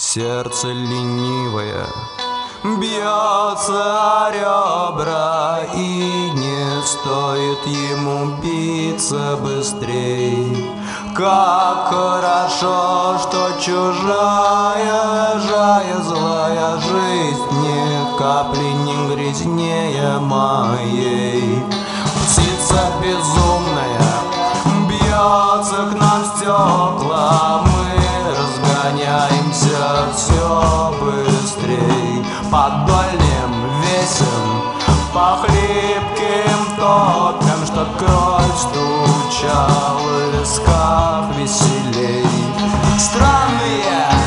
Сердце ленивое бьется о ребра, и не стоит ему биться быстрей. Как хорошо, что чужая, злая жизнь ни капли не грязнее моей. Птица безумная бьется к нам в стекла, мы разгоняемся все быстрей. Подольным весен, по хлипким топям, что кровь стучала в висках веселей. Странные